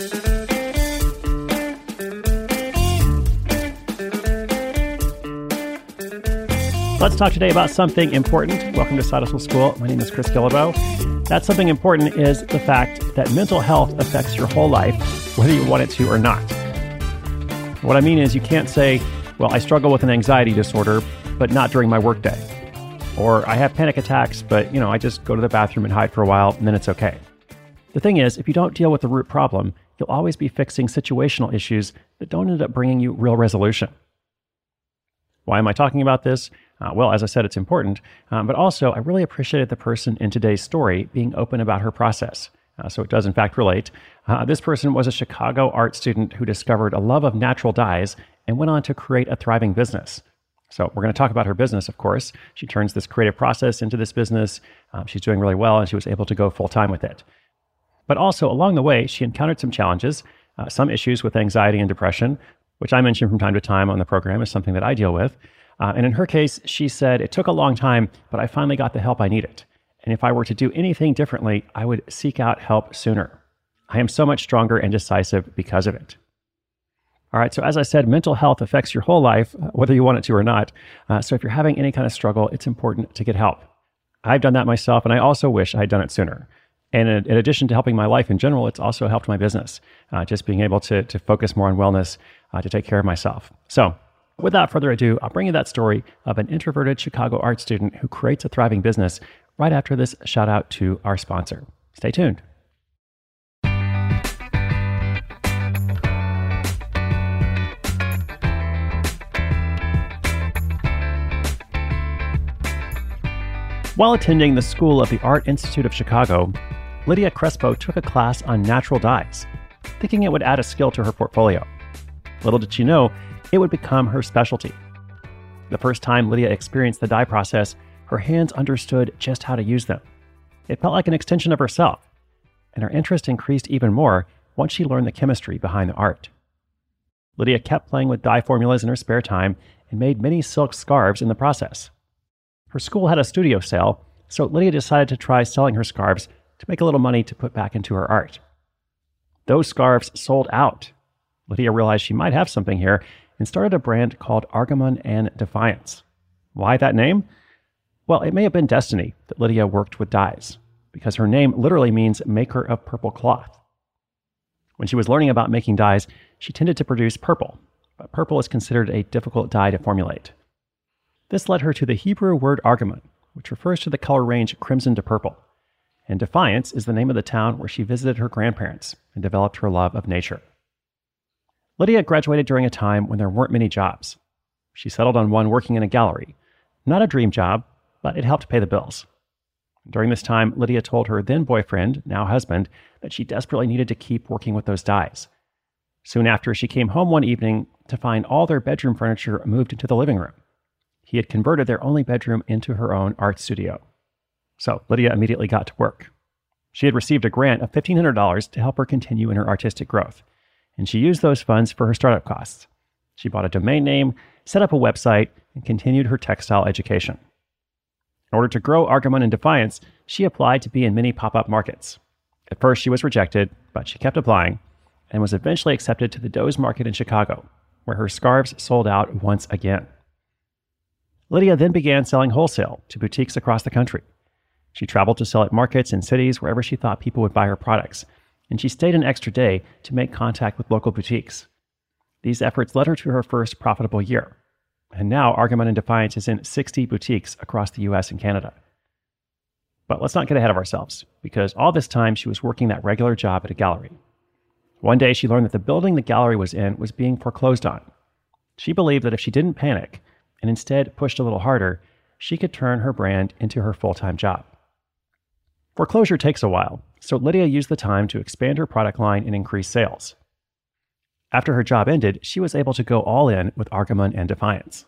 Let's talk today about something important. Welcome to Side Hustle School. My name is Chris Guillebeau. That something important is the fact that mental health affects your whole life, whether you want it to or not. What I mean is you can't say, well, I struggle with an anxiety disorder, but not during my workday. Or I have panic attacks, but I just go to the bathroom and hide for a while and then it's okay. The thing is, if you don't deal with the root problem, you'll always be fixing situational issues that don't end up bringing you real resolution. Why am I talking about this? Well, as I said, it's important, but also I really appreciated the person in today's story being open about her process. So it does in fact relate. This person was a Chicago art student who discovered a love of natural dyes and went on to create a thriving business. So we're going to talk about her business, of course. She turns this creative process into this business. She's doing really well, and she was able to go full-time with it. But also along the way, she encountered some challenges, some issues with anxiety and depression, which I mention from time to time on the program is something that I deal with. And in her case, she said, it took a long time, but I finally got the help I needed. And if I were to do anything differently, I would seek out help sooner. I am so much stronger and decisive because of it. All right, so as I said, mental health affects your whole life, whether you want it to or not. So if you're having any kind of struggle, it's important to get help. I've done that myself, and I also wish I had done it sooner. And in addition to helping my life in general, it's also helped my business, just being able to focus more on wellness, to take care of myself. So without further ado, I'll bring you that story of an introverted Chicago art student who creates a thriving business right after this shout out to our sponsor. Stay tuned. While attending the School of the Art Institute of Chicago, Lydia Crespo took a class on natural dyes, thinking it would add a skill to her portfolio. Little did she know, it would become her specialty. The first time Lydia experienced the dye process, her hands understood just how to use them. It felt like an extension of herself, and her interest increased even more once she learned the chemistry behind the art. Lydia kept playing with dye formulas in her spare time and made many silk scarves in the process. Her school had a studio sale, so Lydia decided to try selling her scarves to make a little money to put back into her art. Those scarves sold out. Lydia realized she might have something here and started a brand called Argamon and Defiance. Why that name? Well, it may have been destiny that Lydia worked with dyes, because her name literally means maker of purple cloth. When she was learning about making dyes, she tended to produce purple, but purple is considered a difficult dye to formulate. This led her to the Hebrew word Argamon, which refers to the color range crimson to purple, and Defiance is the name of the town where she visited her grandparents and developed her love of nature. Lydia graduated during a time when there weren't many jobs. She settled on one working in a gallery. Not a dream job, but it helped pay the bills. During this time, Lydia told her then boyfriend, now husband, that she desperately needed to keep working with those dyes. Soon after, she came home one evening to find all their bedroom furniture moved into the living room. He had converted their only bedroom into her own art studio. So Lydia immediately got to work. She had received a grant of $1,500 to help her continue in her artistic growth, and she used those funds for her startup costs. She bought a domain name, set up a website, and continued her textile education. In order to grow Argamon and Defiance, she applied to be in many pop-up markets. At first, she was rejected, but she kept applying and was eventually accepted to the Doe's Market in Chicago, where her scarves sold out once again. Lydia then began selling wholesale to boutiques across the country. She traveled to sell at markets and cities wherever she thought people would buy her products, and she stayed an extra day to make contact with local boutiques. These efforts led her to her first profitable year, and now Argamon and Defiance is in 60 boutiques across the US and Canada. But let's not get ahead of ourselves, because all this time she was working that regular job at a gallery. One day she learned that the building the gallery was in was being foreclosed on. She believed that if she didn't panic, and instead pushed a little harder, she could turn her brand into her full-time job. Foreclosure takes a while, so Lydia used the time to expand her product line and increase sales. After her job ended, she was able to go all in with Argamon and Defiance.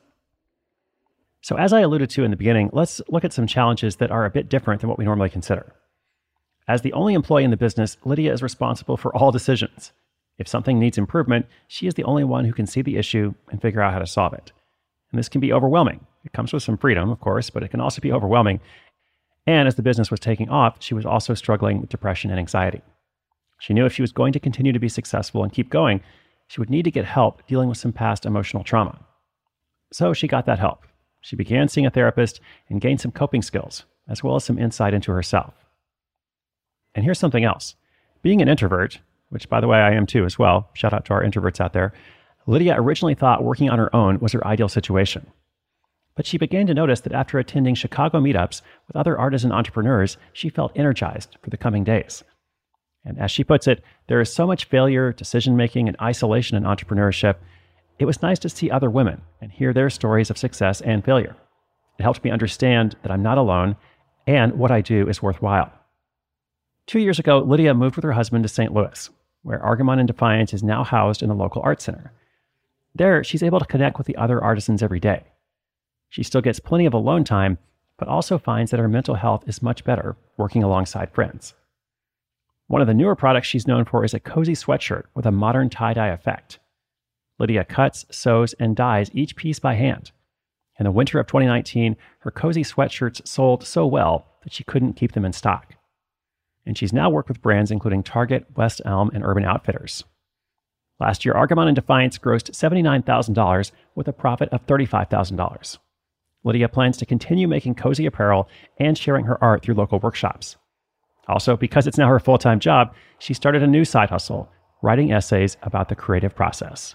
So as I alluded to in the beginning, let's look at some challenges that are a bit different than what we normally consider. As the only employee in the business, Lydia is responsible for all decisions. If something needs improvement, she is the only one who can see the issue and figure out how to solve it. And this can be overwhelming. It comes with some freedom, of course, but it can also be overwhelming. And as the business was taking off, she was also struggling with depression and anxiety. She knew if she was going to continue to be successful and keep going, she would need to get help dealing with some past emotional trauma. So she got that help. She began seeing a therapist and gained some coping skills, as well as some insight into herself. And here's something else. Being an introvert, which by the way I am too as well, shout out to our introverts out there, Lydia originally thought working on her own was her ideal situation. But she began to notice that after attending Chicago meetups with other artisan entrepreneurs, she felt energized for the coming days. And as she puts it, there is so much failure, decision-making, and isolation in entrepreneurship. It was nice to see other women and hear their stories of success and failure. It helped me understand that I'm not alone and what I do is worthwhile. 2 years ago, Lydia moved with her husband to St. Louis, where Argamon and Defiance is now housed in the local art center. There, she's able to connect with the other artisans every day. She still gets plenty of alone time, but also finds that her mental health is much better working alongside friends. One of the newer products she's known for is a cozy sweatshirt with a modern tie-dye effect. Lydia cuts, sews, and dyes each piece by hand. In the winter of 2019, her cozy sweatshirts sold so well that she couldn't keep them in stock. And she's now worked with brands including Target, West Elm, and Urban Outfitters. Last year, Argamon and Defiance grossed $79,000 with a profit of $35,000. Lydia plans to continue making cozy apparel and sharing her art through local workshops. Also, because it's now her full-time job, she started a new side hustle, writing essays about the creative process.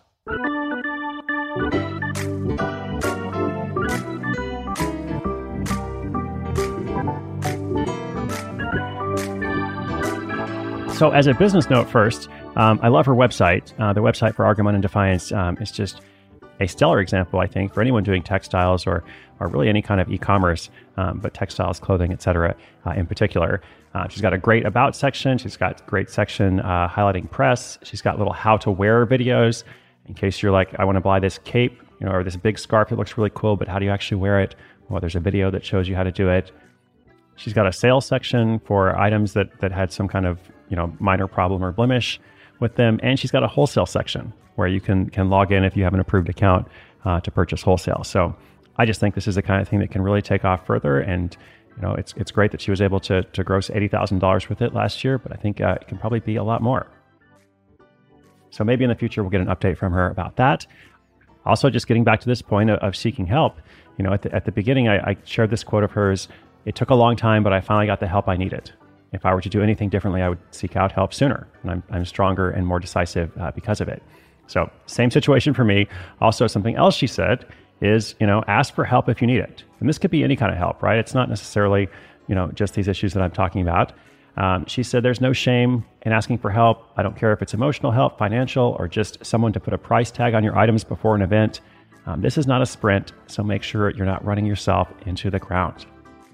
So as a business note first, I love her website. The website for Argamon and Defiance is just a stellar example, I think, for anyone doing textiles or really any kind of e-commerce, but textiles, clothing, etc. In particular. She's got a great about section. She's got a great section highlighting press. She's got little how to wear videos in case you're like, I want to buy this cape, or this big scarf that looks really cool, but how do you actually wear it? Well, there's a video that shows you how to do it. She's got a sales section for items that had some kind of minor problem or blemish with them, and she's got a wholesale section where you can log in if you have an approved account to purchase wholesale. So I just think this is the kind of thing that can really take off further, and it's great that she was able to gross $80,000 with it last year, but I think it can probably be a lot more. So maybe in the future we'll get an update from her about that. Also, just getting back to this point of seeking help, at the beginning I shared this quote of hers. It took a long time, but I finally got the help I needed. If I were to do anything differently, I would seek out help sooner, and I'm stronger and more decisive because of it. So same situation for me. Also, something else she said is, ask for help if you need it. And this could be any kind of help, right? It's not necessarily, just these issues that I'm talking about. She said there's no shame in asking for help. I don't care if it's emotional help, financial, or just someone to put a price tag on your items before an event. This is not a sprint, so make sure you're not running yourself into the ground.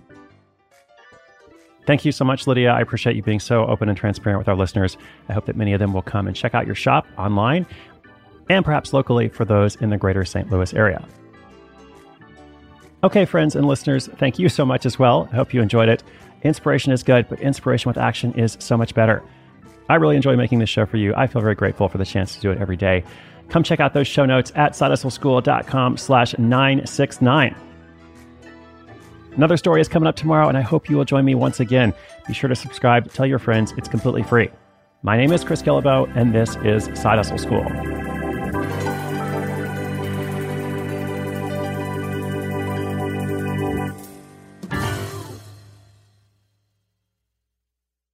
Thank you so much, Lydia. I appreciate you being so open and transparent with our listeners. I hope that many of them will come and check out your shop online and perhaps locally for those in the greater St. Louis area. Okay, friends and listeners, thank you so much as well. I hope you enjoyed it. Inspiration is good, but inspiration with action is so much better. I really enjoy making this show for you. I feel very grateful for the chance to do it every day. Come check out those show notes at sidehustleschool.com/969. Another story is coming up tomorrow, and I hope you will join me once again. Be sure to subscribe, tell your friends, it's completely free. My name is Chris Guillebeau, and this is Side Hustle School.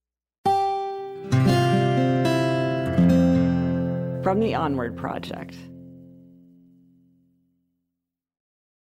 From the Onward Project.